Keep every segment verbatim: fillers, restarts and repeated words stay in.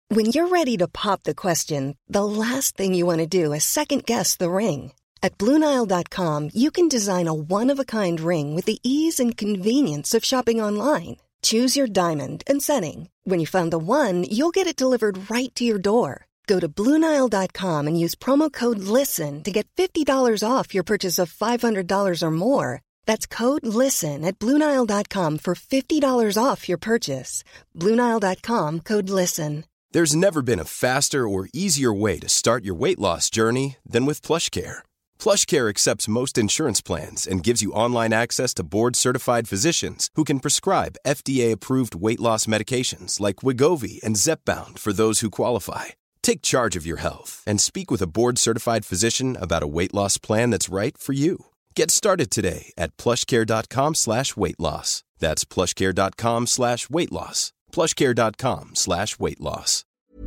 When you're ready to pop the question, the last thing you want to do is second-guess the ring. At Blue Nile dot com, you can design a one-of-a-kind ring with the ease and convenience of shopping online. Choose your diamond and setting. When you find the one, you'll get it delivered right to your door. Go to Blue Nile dot com and use promo code LISTEN to get fifty dollars off your purchase of five hundred dollars or more. That's code LISTEN at Blue Nile dot com for fifty dollars off your purchase. Blue Nile dot com, code LISTEN. There's never been a faster or easier way to start your weight loss journey than with PlushCare. PlushCare accepts most insurance plans and gives you online access to board-certified physicians who can prescribe F D A-approved weight loss medications like Wegovy and Zepbound for those who qualify. Take charge of your health and speak with a board-certified physician about a weight loss plan that's right for you. Get started today at plushcare.com slash weight loss. That's plushcare.com slash weight loss. plushcare.com slash weight loss.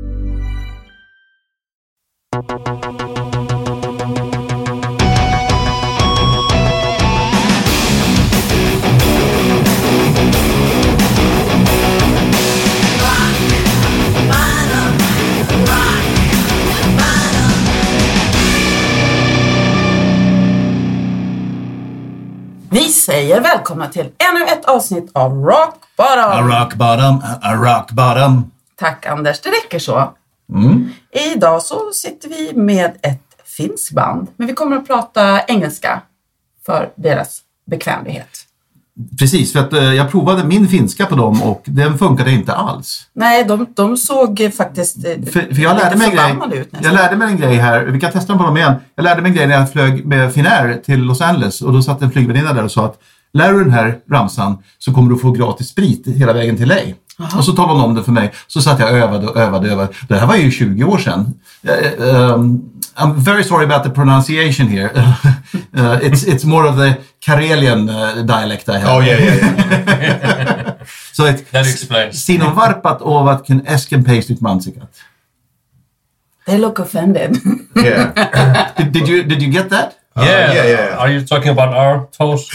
Vi säger välkomna till ännu ett avsnitt av Rock Bottom. A rock bottom, a rock bottom. Tack Anders, det räcker så. Mm. Idag så sitter vi med ett finskt band. Men vi kommer att prata engelska för deras bekvämlighet. Precis, för att eh, jag provade min finska på dem och den funkade inte alls. Nej, de, de såg faktiskt för, för jag lärde mig en grej. Ut, jag lärde mig en grej här. Vi kan testa dem på dem igen. Jag lärde mig en grej när jag flög med Finnair till Los Angeles. Och då satt en flygvärdinna där och sa att lär du den här ramsan så kommer du få gratis sprit hela vägen till L A. Aha. Och så talade hon om det för mig. Så satt jag och övade och övade och övade. Det här var ju tjugo år sedan. Uh, um, I'm very sorry about the pronunciation here. uh, it's it's more of the Karelian uh, dialect I have. Oh yeah, yeah. yeah. So it that explains. Siinä on varpat ovat kun äsken peistyt mansikat. They look offended. Yeah. did, did you did you get that? Yeah, uh, yeah, yeah. Are you talking about our toes?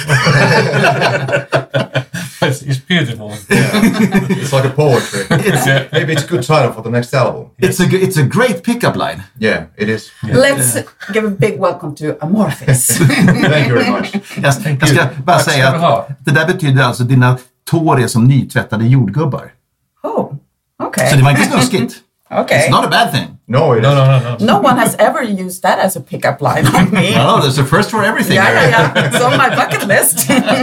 it's, it's beautiful. Yeah. It's like a poetry. It's, yeah. Maybe it's a good title for the next album. It's a it's a great pickup line. Yeah, it is. Yeah. Let's yeah. give a big welcome to Amorphis. Thank you very much. Jag, jag ska bara Tack säga att det där betyder alltså dina tår är som nytvättade jordgubbar. Oh, okay. Så det var inte snuskigt. Okay. It's not a bad thing. No, it no, no, no, no. No one has ever used that as a pickup line on me. No, there's a first for everything. Yeah, yeah, yeah. It's on my bucket list.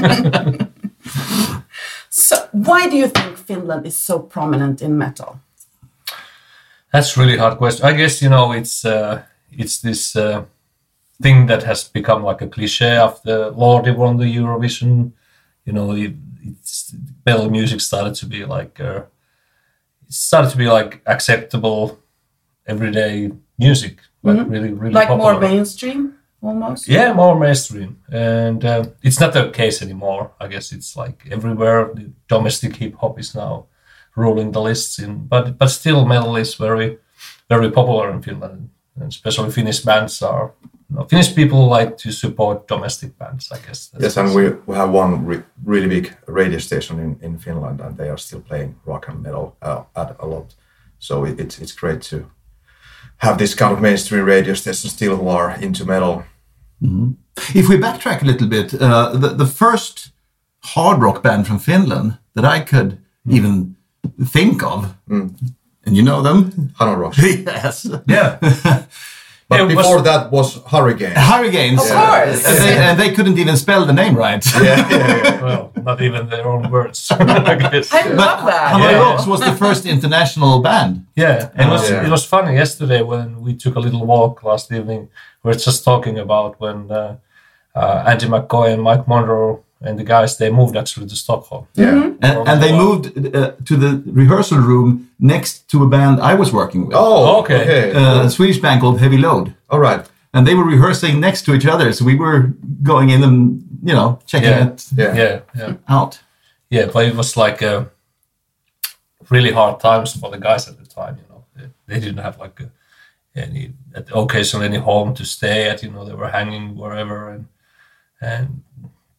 So, why do you think Finland is so prominent in metal? That's a really hard question. I guess, you know, it's uh, it's this uh, thing that has become like a cliche after Lordi won the Eurovision. You know, it, it's metal music started to be like uh, it started to be like acceptable everyday music, like mm-hmm. really, really like popular. more mainstream, almost. Yeah, more mainstream, and uh, it's not the case anymore. I guess it's like everywhere. The domestic hip hop is now ruling the lists, in but but still, metal is very, very popular in Finland, and especially Finnish bands are. You know, Finnish people like to support domestic bands, I guess. That's yes, and we, we have one re- really big radio station in, in Finland, and they are still playing rock and metal uh, at a lot. So it, it's it's great to have this kind of mainstream radio station still who are into metal. Mm-hmm. If we backtrack a little bit, uh, the, the first hard rock band from Finland that I could mm. even think of, mm. and you know them? Hanorok. Yes. Yeah. But yeah, before was, that was Hurricanes. Hurricanes. Of yeah. course. And they, and they couldn't even spell the name right. yeah, yeah, yeah. Well, not even their own words, I guess. I love that. Hanorok yeah. was the first international band. Yeah, it was, yeah. it was funny yesterday when we took a little walk last evening. We were just talking about when uh, uh, Andy McCoy and Mike Monroe and the guys, they moved actually to Stockholm. Yeah. Mm-hmm. And, and they moved uh, to the rehearsal room next to a band I was working with. Oh, okay. okay. Uh, a Swedish band called Heavy Load. All right. And they were rehearsing next to each other. So we were going in and, you know, checking Yeah. it Yeah. Yeah, yeah. out. Yeah, but it was like uh, really hard times for the guys at the time, you know. They, they didn't have like a, any, at occasionally any home to stay at, you know, they were hanging wherever and and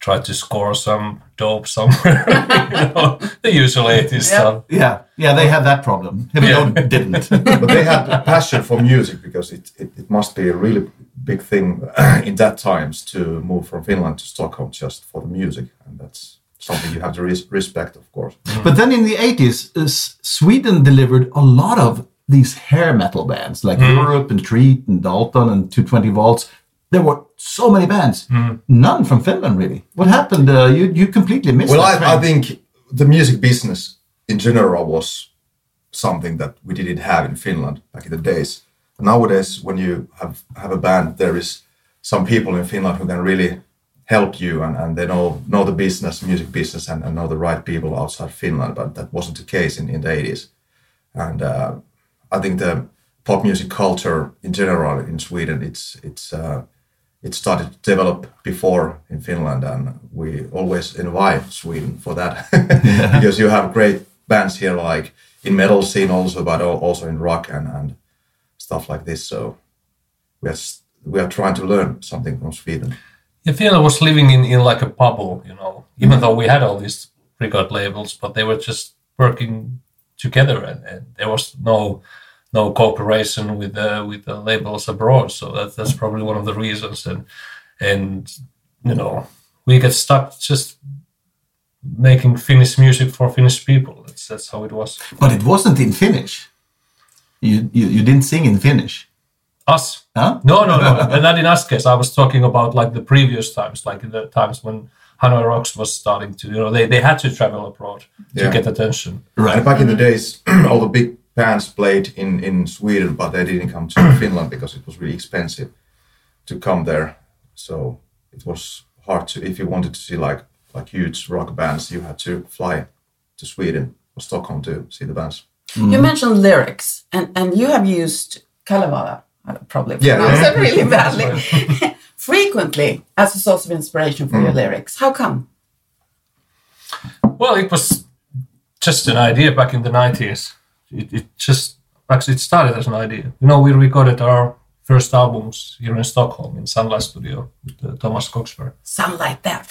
try to score some dope somewhere. You know, the usual eighties Yeah. stuff. Yeah, yeah, they had that problem. Heavy Yeah. Load didn't. But they had a passion for music because it, it, it must be a really big thing in that times to move from Finland to Stockholm just for the music, and that's something you have to res- respect, of course. But then in the eighties, uh, S- Sweden delivered a lot of these hair metal bands like Europe and Treat and Dalton and two twenty Volts. There were so many bands, none from Finland really. What happened? Uh, you you completely missed Well, that I, trend. I think the music business in general was something that we didn't have in Finland back in the days. Nowadays, when you have, have a band, there is some people in Finland who can really help you and, and they know know the business, music business, and, and know the right people outside Finland. But that wasn't the case in, in the eighties. And uh, I think the pop music culture in general in Sweden, it's it's uh, it started to develop before in Finland, and we always envy Sweden for that because you have great bands here, like in metal scene also, but al- also in rock and, and stuff like this. So we are s- we are trying to learn something from Sweden. Yeah, Finland was living in, in like a bubble, you know, even though we had all these record labels, but they were just working together, and, and there was no no cooperation with the with the labels abroad. So that, that's probably one of the reasons. And and you know, we get stuck just making Finnish music for Finnish people. That's that's how it was. But it wasn't in Finnish. You you, you didn't sing in Finnish. Us? Huh? No, no, no. And not in us case. I was talking about like the previous times, like the times when Hanoi Rocks was starting to, you know, they, they had to travel abroad to Yeah. get attention. Right. And back in the days, all the big bands played in, in Sweden, but they didn't come to Finland because it was really expensive to come there. So it was hard to, if you wanted to see like like huge rock bands, you had to fly to Sweden or Stockholm to see the bands. You mentioned lyrics, and, and you have used Kalevala, I probably Yeah, pronounced yeah. it really badly, frequently as a source of inspiration for your lyrics. How come? Well, it was just an idea back in the nineties. It, it just, actually it started as an idea. You know, we recorded our first albums here in Stockholm in Sunlight Studio with uh, Thomas Coxberg. Sound like that.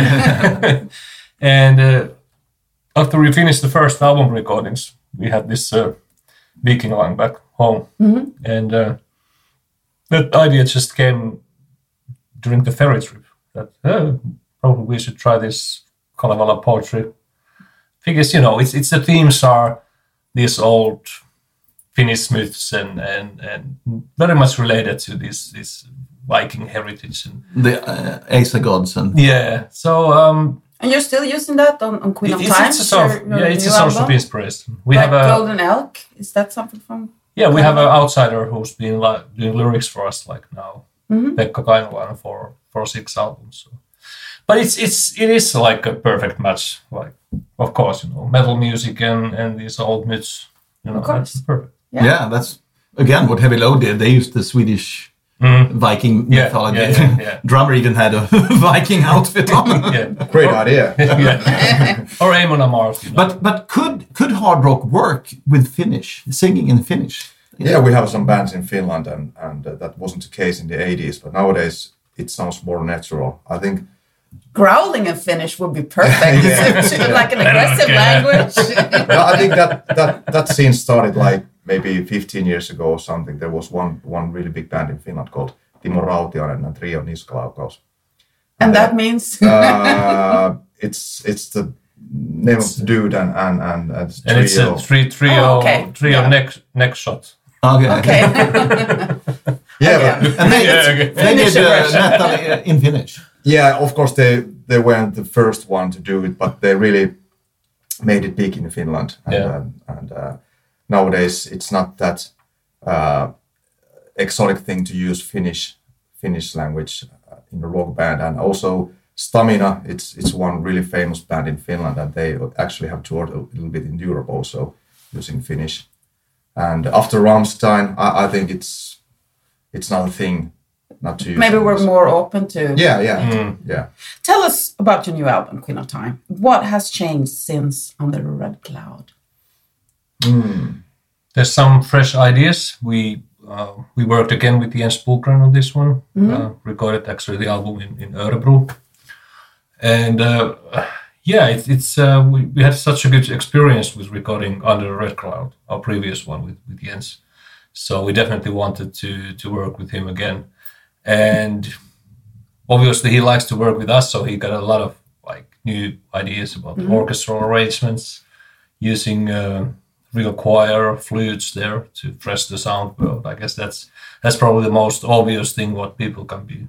And uh, after we finished the first album recordings, we had this uh, Viking line back home. And uh, that idea just came during the ferry trip. That oh, probably we should try this Kalevala poetry. Because, you know, it's, it's the themes are these old Finnish myths and, and, and very much related to this, this Viking heritage. And The uh, Asa gods and yeah, so... Um, And you're still using that on, on Queen It- of it's, Time? it's a source, your- your yeah, it's a new source of album? inspiration. We Like have a Golden Elk? Is that something from... yeah, we have an outsider who's been like doing lyrics for us like now, Mm-hmm. Pekka Kainalainen for for six albums. So. But it's it's it is like a perfect match. Like of course, you know, metal music and and these old myths. You know, Of course. that's perfect. Yeah. yeah, that's again what Heavy Load did. They used the Swedish Viking Yeah, mythology. yeah, yeah, yeah. Drummer even had a Viking outfit on. Yeah, Great idea. yeah. Or Amon Amarth. You know. But but could could hard rock work with Finnish, singing in Finnish? Yeah, we have some bands in Finland, and, and uh, that wasn't the case in the eighties, but nowadays it sounds more natural. I think, Growling in Finnish would be perfect. Like an aggressive care. language. well, I think that, that, that scene started like maybe fifteen years ago or something. There was one one really big band in Finland called Timo Rautioinen and Trio Niskalaukaus. And that means... Uh, it's it's the name of the dude and and and, and and it's a three trio Oh, okay. trio Yeah. neck neck shot. Okay. Okay. yeah, Again. but, And they, Yeah, okay. they did Finnish uh, version. metal uh, in Finnish. yeah. Of course, they they weren't the first one to do it, but they really made it big in Finland. And, Yeah. and, and uh, nowadays, it's not that uh, exotic thing to use Finnish Finnish language in a rock band. And also Stamina, it's it's one really famous band in Finland, and they actually have toured a little bit in Europe also using Finnish. And after Rammstein, I, I think it's it's not a thing not to use. Maybe we're English. more open to... Yeah, yeah, yeah. Tell us about your new album, Queen of Time. What has changed since Under the Red Cloud? There's some fresh ideas. We uh, we worked again with Jens Bullgren on this one. Uh, recorded actually the album in, in Örebro. And uh, yeah, it, it's uh, we, we had such a good experience with recording Under the Red Cloud, our previous one with, with Jens. So we definitely wanted to to work with him again. And obviously he likes to work with us, so he got a lot of like new ideas about mm-hmm. orchestral arrangements, using uh, real choir flutes there to fresh the sound world. I guess that's that's probably the most obvious thing what people can be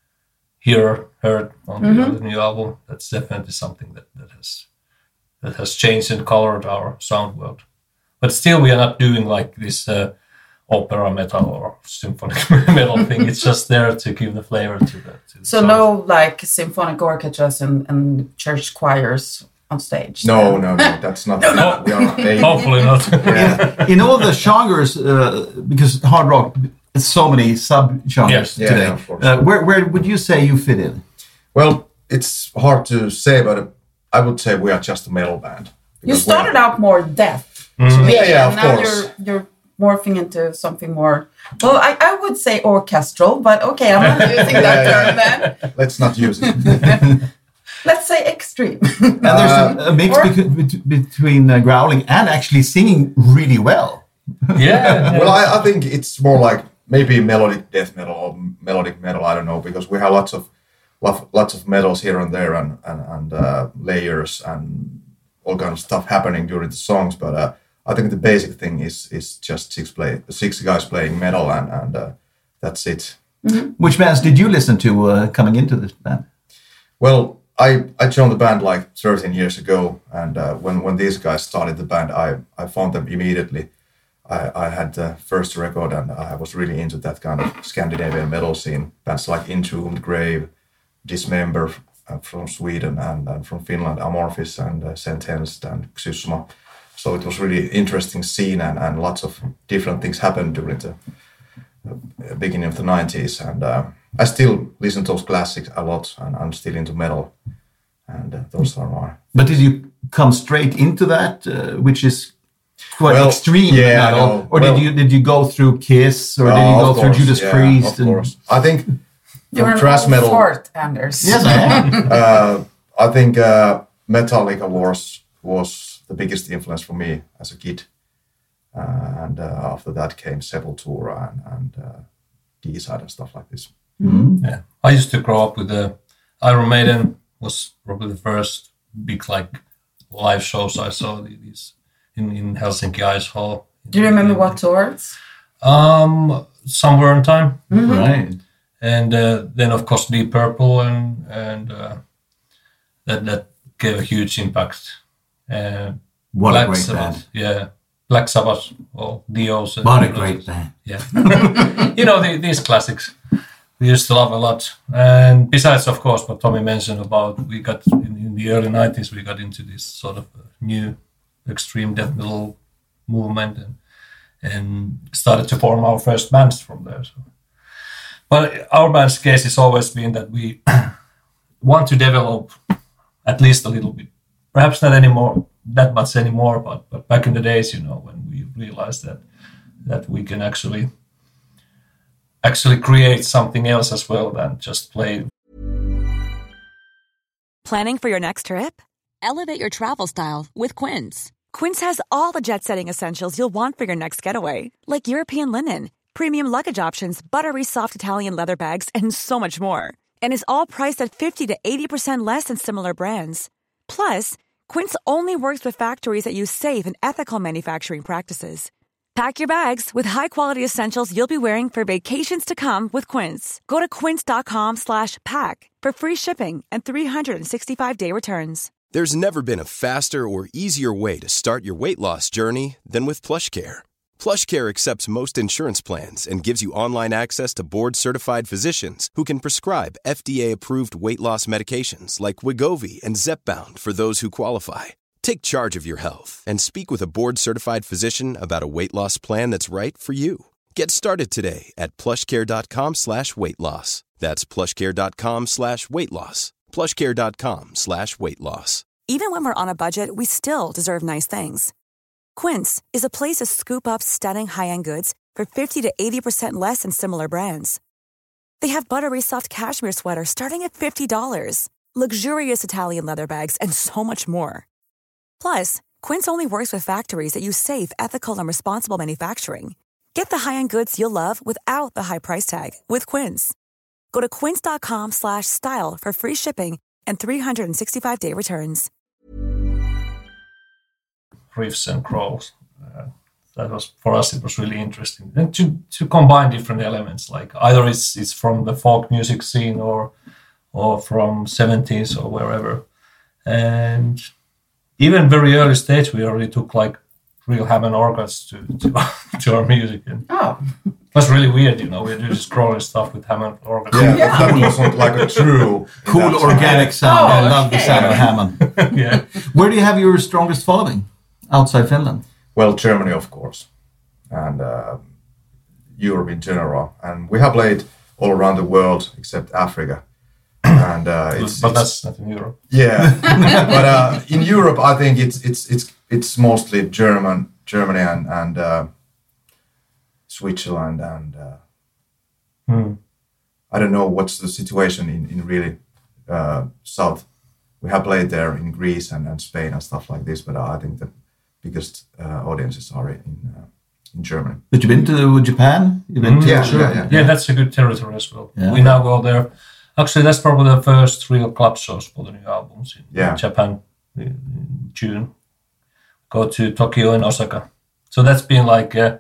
hear heard on mm-hmm. the new album. That's definitely something that, that has that has changed and colored our sound world. But still, we are not doing like this uh, opera metal or symphonic metal thing. It's just there to give the flavor to the. To the so sound. No, like symphonic orchestras and, and church choirs on stage. No, no, no, that's not. no, we are a, hopefully not. Yeah. in, in all the genres, uh, because hard rock, there's so many sub-genres Yes. today. Yeah, of course. Uh, where, where would you say you fit in? Well, it's hard to say, but I would say we are just a metal band. You started out more death. Mm. Yeah, yeah, and of now course. you're you're morphing into something more. Well, I, I would say orchestral, but okay, I'm not using that term then. Let's not use it. Let's say extreme. And there's a, a mix or- beca- bet- between uh, growling and actually singing really well. yeah. Well, I, I think it's more like maybe melodic death metal or melodic metal. I don't know, because we have lots of lots, lots of metals here and there, and and, and uh, layers and all kind of stuff happening during the songs. But uh, I think the basic thing is is just six play six guys playing metal, and and uh, that's it. Mm-hmm. Which bands did you listen to uh, coming into this band? Well, I, I joined the band like thirteen years ago, and uh, when when these guys started the band, I, I found them immediately. I, I had the first record, and I was really into that kind of Scandinavian metal scene. Bands like Entombed, Grave, Dismember uh, from Sweden, and, and from Finland, Amorphis and uh, Sentenced and Xysma. So it was really interesting scene, and, and lots of different things happened during the uh, beginning of the nineties. And uh, I still listen to those classics a lot, and I'm still into metal. And uh, those are my... But did you come straight into that, uh, which is quite Well, extreme yeah, metal? no, Or well- did you did you go through Kiss, or did Oh, you go of through course, Judas yeah, Priest? Of course. I think You're from an thrash old metal... fart, Anders. Yes, I am. uh, I think uh, Metallica was was the biggest influence for me as a kid, uh, and uh, after that came Sepultura and, and uh, D-Side and stuff like this. Mm-hmm. Yeah, I used to grow up with the Iron Maiden. Was probably the first big like live shows I saw. These in, in Helsinki Ice Hall. Do you remember what tours? Um, Somewhere in Time, Mm-hmm. Right. and uh, then of course Deep Purple, and and uh, that that gave a huge impact. Uh, What Black a great Sabbath, band. yeah, Black Sabbath or Dios. and- What a great band. Yeah, you know the, these classics we used to love a lot. And besides, of course, what Tommy mentioned about we got in, in the early nineties, we got into this sort of new extreme death metal movement, and and started to form our first bands from there. So. But our band's case has always been that we want to develop at least a little bit. Perhaps not anymore, that much anymore, but, but back in the days, you know, when we realized that that we can actually actually create something else as well than just play. Planning for your next trip? Elevate your travel style with Quince. Quince has all the jet-setting essentials you'll want for your next getaway, like European linen, premium luggage options, buttery soft Italian leather bags, and so much more. And is all priced at fifty to eighty percent less than similar brands. Plus, Quince only works with factories that use safe and ethical manufacturing practices. Pack your bags with high-quality essentials you'll be wearing for vacations to come with Quince. Go to quince.com slash pack for free shipping and three sixty-five day returns. There's never been a faster or easier way to start your weight loss journey than with PlushCare. PlushCare accepts most insurance plans and gives you online access to board-certified physicians who can prescribe F D A-approved weight loss medications like Wegovy and Zepbound for those who qualify. Take charge of your health and speak with a board-certified physician about a weight loss plan that's right for you. Get started today at plushcare.com slash weight loss. That's plushcare.com slash weight loss. plushcare.com slash weight loss. Even when we're on a budget, we still deserve nice things. Quince is a place to scoop up stunning high-end goods for fifty to eighty percent less than similar brands. They have buttery soft cashmere sweaters starting at fifty dollars, luxurious Italian leather bags, and so much more. Plus, Quince only works with factories that use safe, ethical, and responsible manufacturing. Get the high-end goods you'll love without the high price tag with Quince. Go to quince.com slash style for free shipping and three sixty-five day returns. Riffs and crawls. Uh, that was, for us, it was really interesting. And to, to combine different elements, like either it's it's from the folk music scene or or from seventies or wherever. And even very early stage, we already took like real Hammond organs to, to, to our music. And Oh. it was really weird, you know, we do this crawling stuff with Hammond organs. Yeah, Yeah. but that wasn't like a true Cool that organic sound. Oh, I love the okay. sound of Hammond. Yeah. Where do you have your strongest following outside Finland? Well, Germany, of course, and uh, Europe in general. And we have played all around the world except Africa. And uh, it's, But it's- that's not in Europe. yeah. But uh, in Europe, I think it's it's it's it's mostly German, Germany and and uh, Switzerland and uh, Hmm. I don't know what's the situation in in really uh, south. We have played there in Greece and, and Spain and stuff like this, but I think the biggest uh, audiences are in uh, in Germany. But you've been to Japan? You've been Mm, to yeah, Sure. yeah, yeah. Yeah, that's a good territory as well. Yeah. We now go there. Actually, that's probably the first real club shows for the new albums in Yeah. Japan in June. Go to Tokyo and Osaka. So that's been like a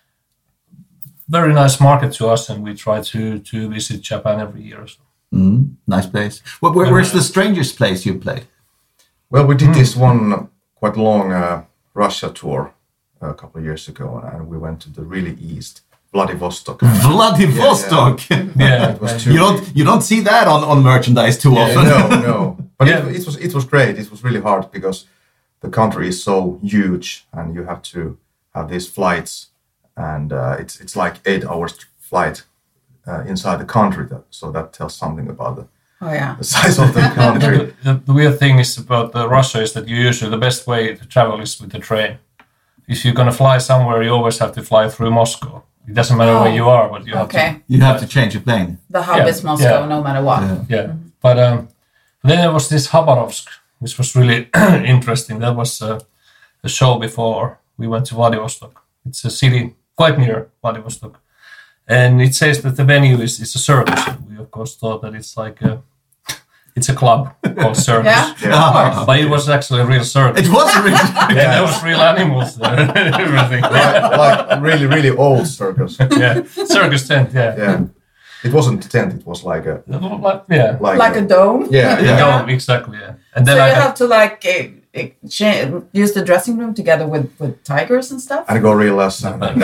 very nice market to us, and we try to to visit Japan every year. So. Mm, nice place. Where, where, where's the strangest place you played? Well, we did this one quite long uh, Russia tour a couple of years ago, and we went to the really east, Vladivostok. Vladivostok. Yeah, It was and- too You don't you don't see that on, on merchandise too Yeah, often. no, no. But Yeah. it, it was it was great. It was really hard because the country is so huge, and you have to have these flights, and uh, it's it's like eight hours flight uh, inside the country. That, so that tells something about the, Oh, yeah. the size of the country. The, the, the weird thing is about uh, Russia is that you usually the best way to travel is with the train. If you're gonna fly somewhere, you always have to fly through Moscow. It doesn't matter where you are, but you have Okay. You have to change your plane. The hub Yeah, is Moscow, yeah. no matter what. Yeah. to. Yeah, but um, then there was this Khabarovsk, which was really interesting. That was uh, a show before we went to Vladivostok. It's a city quite near Vladivostok, and it says that the venue is, is a circus. We of course thought that it's like a it's a club called Circus. Yeah? Yeah. Of course. But it was actually a real circus. It was really. Yeah, there was real animals there and everything. like, like really, really old circus. Yeah, circus tent. Yeah, Yeah, it wasn't a tent. It was like a Like, yeah, like, Like a dome. Yeah, The yeah. dome, exactly. Yeah, and So then I you had, have to like uh, uh, cha- use the dressing room together with, with tigers and stuff? And gorillas. And, But no.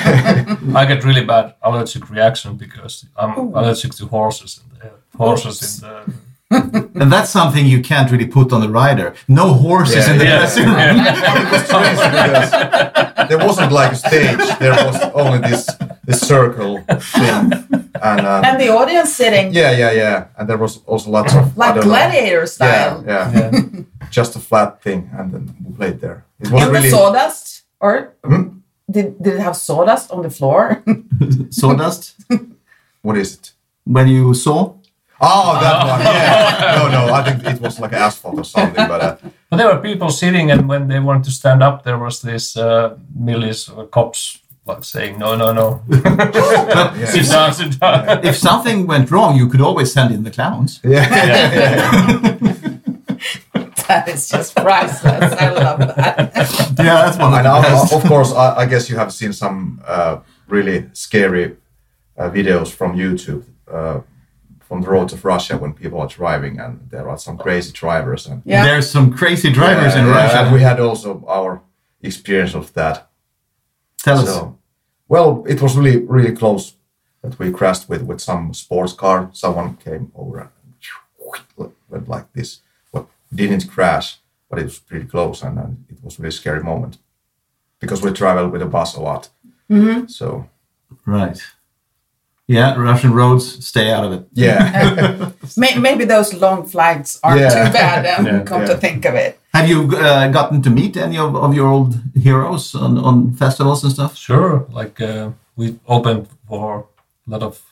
I get really bad allergic reaction because I'm allergic to horses and the horses in the. And that's something you can't really put on the rider. No horses Yeah, in the yeah, dressing room. yeah. It was strange because there wasn't like a stage. There was only this this circle thing, and, uh, And the audience sitting yeah, yeah, yeah. And there was also lots of I like don't know. gladiator style. Yeah, yeah, Yeah. just a flat thing, and then we played there. It was And really the sawdust? Or Hmm? did, did it have sawdust on the floor? Sawdust. what is it? When you saw. Oh, that one. Yeah. No, no. I think it was like asphalt or something, but. Uh, But there were people sitting, and when they wanted to stand up, there was this uh, milice or cops like saying, "No, no, no, sit down, sit down." If something went wrong, you could always send in the clowns. yeah. That is just priceless. I love that. Yeah, that's one of And the uh, best. of course, I, I guess you have seen some uh, really scary uh, videos from YouTube uh, from the roads of Russia when people are driving, and there are some crazy drivers. And Yeah. There's some crazy drivers in Yeah, Russia. and we had also our experience of that. Tell us. So, well, it was really, really close that we crashed with, with some sports car. Someone came over and went like this. But didn't crash, but it was pretty close, and, and it was a really scary moment because we travel with a bus a lot. Mm-hmm. So Right. Yeah, Russian roads, stay out of it. yeah, May- Maybe those long flights aren't Yeah. too bad, um, Yeah. come Yeah. to think of it. Have you uh, gotten to meet any of, of your old heroes on, on festivals and stuff? Sure, like uh, we opened for a lot of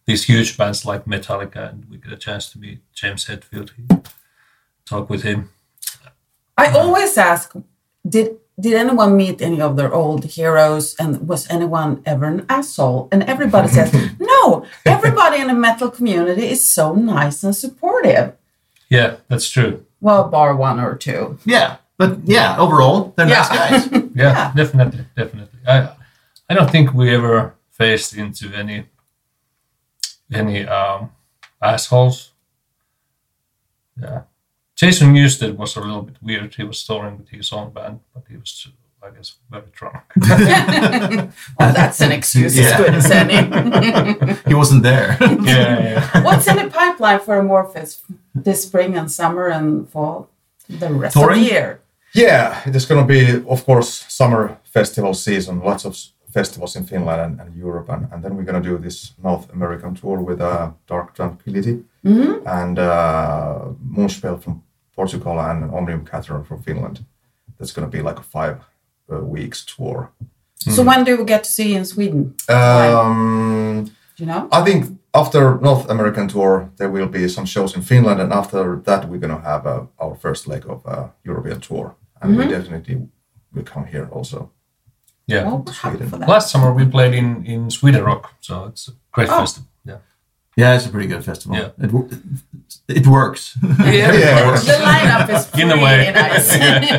these huge bands like Metallica, and we get a chance to meet James Hetfield, talk with him. I always ask, did did anyone meet any of their old heroes, and was anyone ever an asshole? And everybody says, no, everybody in the metal community is so nice and supportive. Yeah, that's true. Well, bar one or two. Yeah, but yeah, overall, they're Yeah. nice guys. Yeah, Yeah. definitely, definitely. I I don't think we ever faced into any any um, assholes. Yeah. Jason Newsted was a little bit weird. He was touring with his own band, but he was, I guess, very drunk. Well, that's an excuse Yeah. as good as any. He wasn't there. yeah, yeah. What's in the pipeline for Amorphis this spring and summer and fall? The rest Touring? of the year. Yeah, there's going to be, of course, summer festival season, lots of s- festivals in Finland and, and Europe. And, and then we're going to do this North American tour with uh, Dark Tranquility and uh, Moonspell from Portugal and Omnium Cathedral from Finland. That's going to be like a five uh, weeks tour. So when do we get to see you in Sweden? Um, Do you know? I think after North American tour, there will be some shows in Finland. And after that, we're going to have uh, our first leg of uh, European tour. And we definitely will come here also. Yeah. Well, we're happy for that. Last summer we played in, in Sweden Rock, so it's a great Oh. festival. Yeah. Yeah, it's a pretty good festival. Yeah. It, wo- it works. Yeah. The lineup is In a pretty way. nice.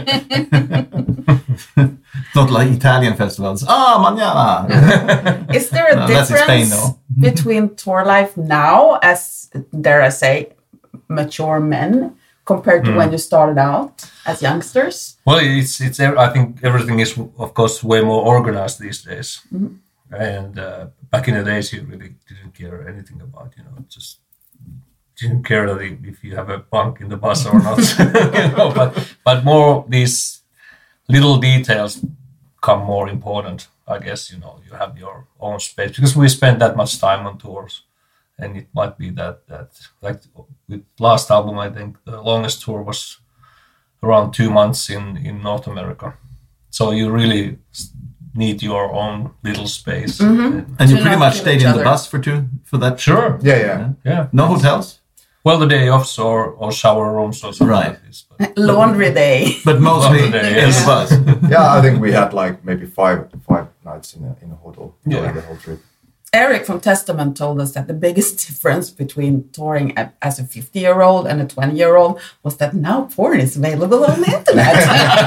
Not like Italian festivals. Ah, manana. Is there a No, that's in Spain, difference though. between tour life now, as dare I say, mature men, compared to when you started out as youngsters? Well, it's it's. ev- I think everything is, of course, way more organized these days. And uh, back in the days, you really didn't care anything about, you know, just didn't care that if if you have a bunk in the bus or not. you know, but but more these little details become more important. I guess, you know, you have your own space because we spend that much time on tours, and it might be that that like with last album, I think the longest tour was around two months in, in North America. So you really s- need your own little space. And- And you To pretty not much kill stayed each in the other. bus for two for that. Sure. Yeah, yeah. Yeah. No hotels, Well, the day offs or, or shower rooms or something Right. like this. But Laundry day. but mostly Well, the day, in yes. the bus. Yeah, I think we had like maybe five five nights in a, in a hotel Yeah. during the whole trip. Eric from Testament told us that the biggest difference between touring a- as a fifty-year-old and a twenty-year-old was that now porn is available on the internet.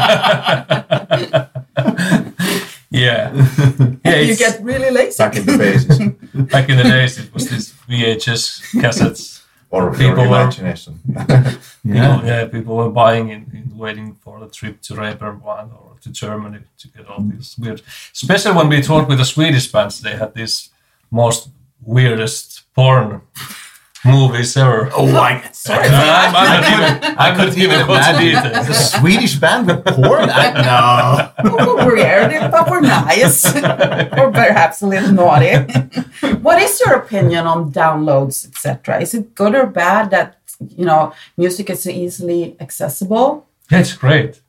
yeah. yeah You it's- get really lazy. Back in the bases back in the days, it was this V H S cassettes. or People your were- imagination. Yeah. People, yeah, people were buying in, in waiting for the trip to Reeperbahn or to Germany to get all these weird. Especially when we toured with the Swedish bands, they had these most weirdest porn movies ever. Oh, I, Sorry. I'm, I'm not even. I'm not even go to the details. Swedish band with porn? I, no. Oh, weird, but we're nice. Or perhaps a little naughty. What is your opinion on downloads, et cetera? Is it good or bad that, you know, music is so easily accessible? Yeah, it's great.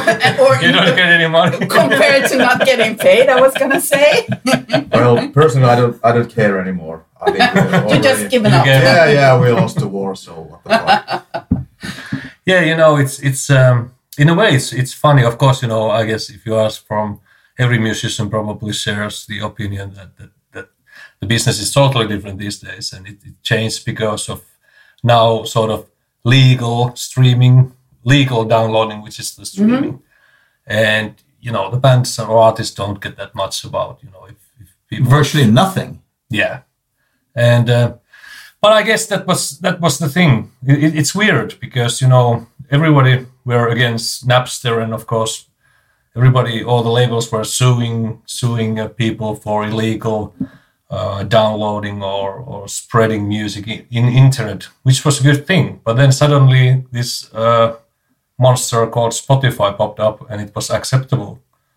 Or You don't get any money. compared to not getting paid, I was gonna say. Well, personally, I don't I don't care anymore. I think we're You're already- just giving You up. get- Yeah, yeah, we lost the war, so what the fuck? Yeah, you know, it's it's um, in a way it's it's funny. Of course, you know, I guess if you ask from every musician probably shares the opinion that that, that the business is totally different these days, and it, it changed because of now sort of legal streaming, legal downloading, which is the streaming, and you know the bands or artists don't get that much about you know if, if people Virtually nothing. yeah, and uh, but I guess that was that was the thing. It, it, it's weird because you know everybody were against Napster, and of course everybody, all the labels were suing suing uh, people for illegal uh, downloading or or spreading music in, in internet, which was a good thing. But then suddenly this uh, monster called Spotify popped up, and it was acceptable,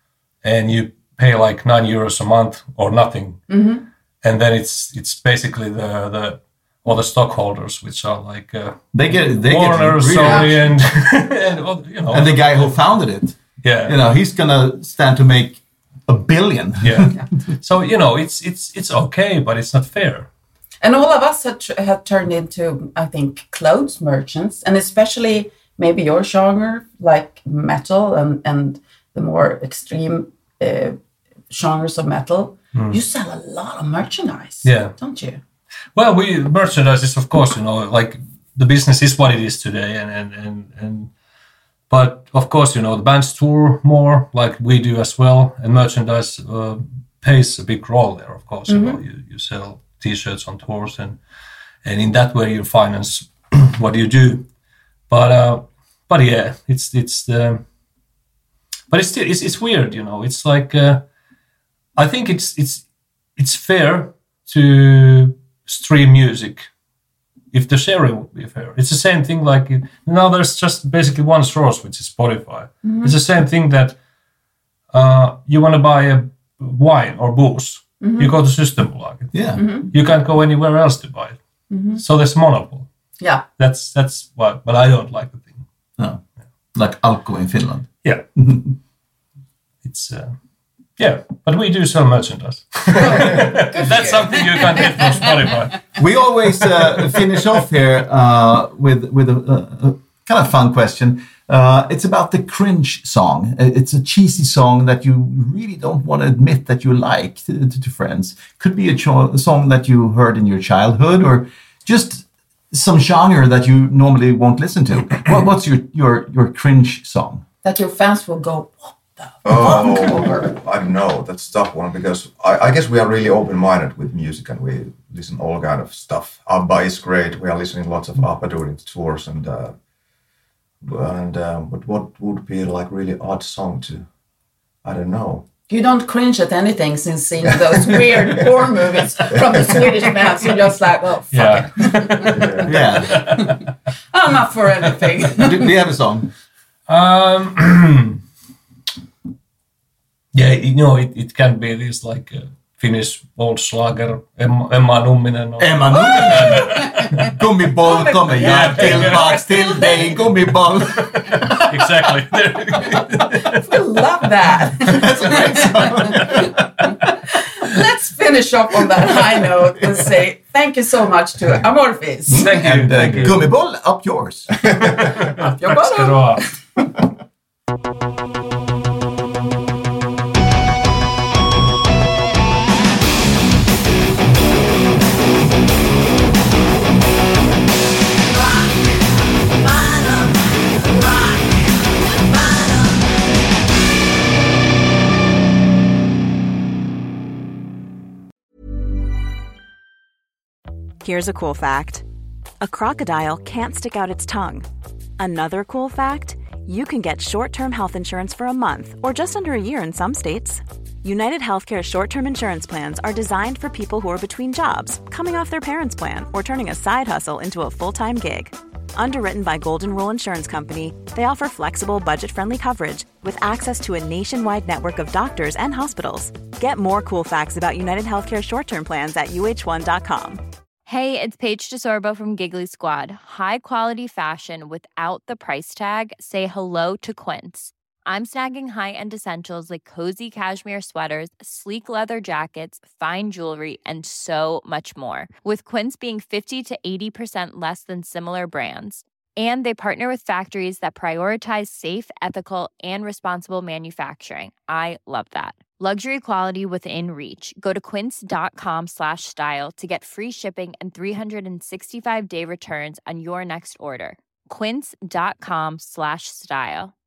and you pay like nine euros a month or nothing. And then it's it's basically the the all the stockholders, which are like uh, They get they Warner, get really Sony, and and all, you know, And the guy who founded it, yeah, you know, he's gonna stand to make a billion. yeah. So you know, it's it's it's okay, but it's not fair. And all of us have, tr- have turned into, I think, clothes merchants, and especially maybe your genre, like metal and, and the more extreme uh, genres of metal. Mm. You sell a lot of merchandise, yeah. don't you? Well, we merchandise is, of course, you know, like the business is what it is today, and and and, and but of course, you know, the bands tour more, like we do as well, and merchandise uh, plays a big role there. Of course, mm-hmm. you know, you, you sell T-shirts on tours, and and in that way you finance what you do. But uh, but yeah, it's it's the but it's still it's it's weird, you know. It's like uh, I think it's it's it's fair to stream music if the sharing would be fair. It's the same thing like now there's just basically one source, which is Spotify. Mm-hmm. It's the same thing that uh, you want to buy a wine or booze, mm-hmm. you go to Systembolaget. Yeah, mm-hmm. you can't go anywhere else to buy it. Mm-hmm. So there's monopoly. Yeah, that's that's what. But I don't like the thing. No, yeah. Like Alko in Finland. Yeah, it's. Uh, Yeah, but we do sell merchandise. That's something you can get from Spotify. We always uh, finish off here uh, with with a, a, a kind of fun question. Uh, it's about the cringe song. It's a cheesy song that you really don't want to admit that you like to, to, to friends. Could be a, cho- a song that you heard in your childhood, or just some genre that you normally won't listen to. What, what's your, your your cringe song? That your fans will go, what? Oh, I don't know. That's a tough one because I, I guess we are really open-minded with music and we listen all kind of stuff. ABBA is great. We are listening lots of ABBA during the tours and uh, and um, but what would be like really odd song to? I don't know. You don't cringe at anything since seeing those weird horror movies from the Swedish bands. You're just like, oh, fuck yeah. it. Yeah. I'm up for anything. do, do you have a song? Um. Yeah, you know, it, it can be this like uh, Finnish old slager, Emma, Emma Numminen. Or... Emma Numminen! Gummiboll kommer jag tillbaks till dig, gummiboll! Exactly. We love that! That's a great song! Let's finish up on that high note and say thank you so much to Amorphis. Thank you. And uh, thank you. Gummiboll, up yours! Up your Tack ska du ha. Here's a cool fact. A crocodile can't stick out its tongue. Another cool fact, you can get short-term health insurance for a month or just under a year in some states. United Healthcare short-term insurance plans are designed for people who are between jobs, coming off their parents' plan, or turning a side hustle into a full-time gig. Underwritten by Golden Rule Insurance Company, they offer flexible, budget-friendly coverage with access to a nationwide network of doctors and hospitals. Get more cool facts about United Healthcare short-term plans at U H one dot com. Hey, it's Paige DeSorbo from Giggly Squad. High quality fashion without the price tag. Say hello to Quince. I'm snagging high-end essentials like cozy cashmere sweaters, sleek leather jackets, fine jewelry, and so much more. With Quince being fifty to eighty percent less than similar brands. And they partner with factories that prioritize safe, ethical, and responsible manufacturing. I love that. Luxury quality within reach. Go to quince.com slash style to get free shipping and three sixty-five day returns on your next order. Quince.com slash style.